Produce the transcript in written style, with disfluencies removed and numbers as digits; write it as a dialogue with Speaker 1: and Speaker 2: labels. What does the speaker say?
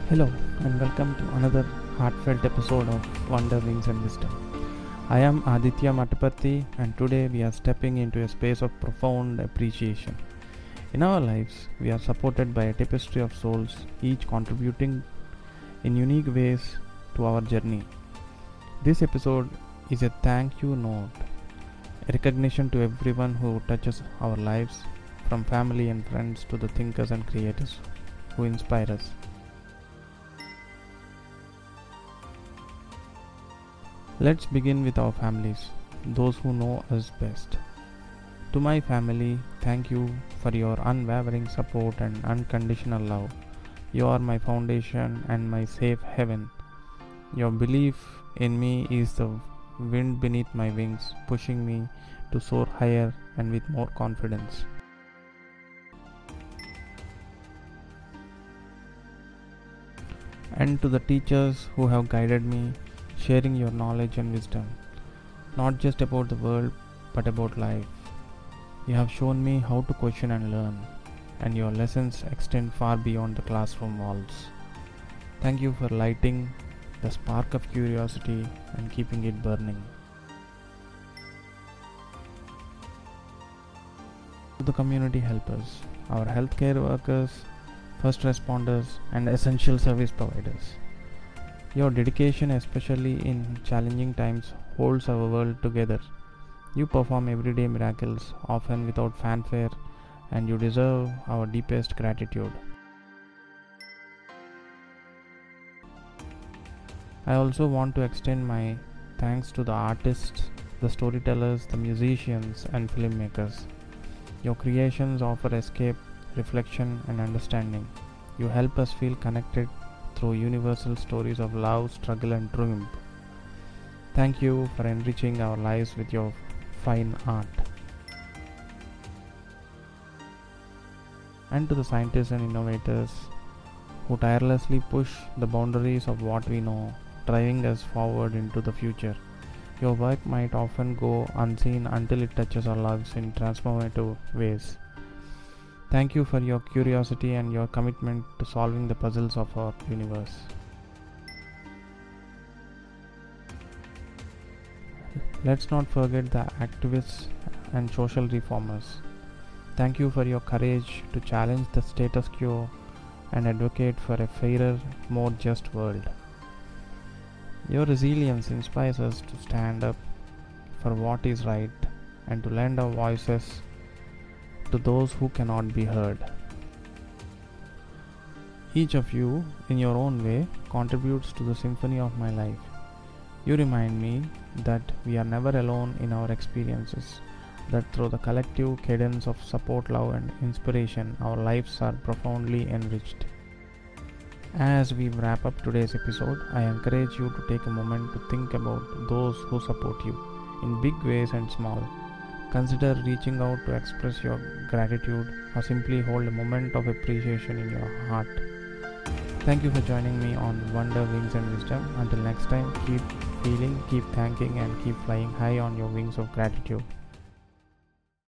Speaker 1: Hello and welcome to another heartfelt episode of Wonder Wings and Wisdom. I am Aditya Matapati and today we are stepping into a space of profound appreciation. In our lives, we are supported by a tapestry of souls, each contributing in unique ways to our journey. This episode is a thank you note, a recognition to everyone who touches our lives, from family and friends to the thinkers and creators who inspire us. Let's begin with our families, those who know us best. To my family, thank you for your unwavering support and unconditional love. You are my foundation and my safe haven. Your belief in me is the wind beneath my wings, pushing me to soar higher and with more confidence. And to the teachers who have guided me, sharing your knowledge and wisdom, not just about the world but about life. You have shown me how to question and learn, and your lessons extend far beyond the classroom walls. Thank you for lighting the spark of curiosity and keeping it burning. To the community helpers, our healthcare workers, first responders, and essential service providers. Your dedication, especially in challenging times, holds our world together. You perform everyday miracles, often without fanfare, and you deserve our deepest gratitude. I also want to extend my thanks to the artists, the storytellers, the musicians, and filmmakers. Your creations offer escape, reflection, and understanding. You help us feel connected through universal stories of love, struggle, and triumph. Thank you for enriching our lives with your fine art. And to the scientists and innovators who tirelessly push the boundaries of what we know, driving us forward into the future. Your work might often go unseen until it touches our lives in transformative ways. Thank you for your curiosity and your commitment to solving the puzzles of our universe. Let's not forget the activists and social reformers. Thank you for your courage to challenge the status quo and advocate for a fairer, more just world. Your resilience inspires us to stand up for what is right and to lend our voices to those who cannot be heard. Each of you, in your own way, contributes to the symphony of my life. You remind me that we are never alone in our experiences, that through the collective cadence of support, love, and inspiration, our lives are profoundly enriched. As we wrap up today's episode, I encourage you to take a moment to think about those who support you, in big ways and small. Consider reaching out to express your gratitude or simply hold a moment of appreciation in your heart. Thank you for joining me on Wonder, Wings and Wisdom. Until next time, keep feeling, keep thanking, and keep flying high on your wings of gratitude.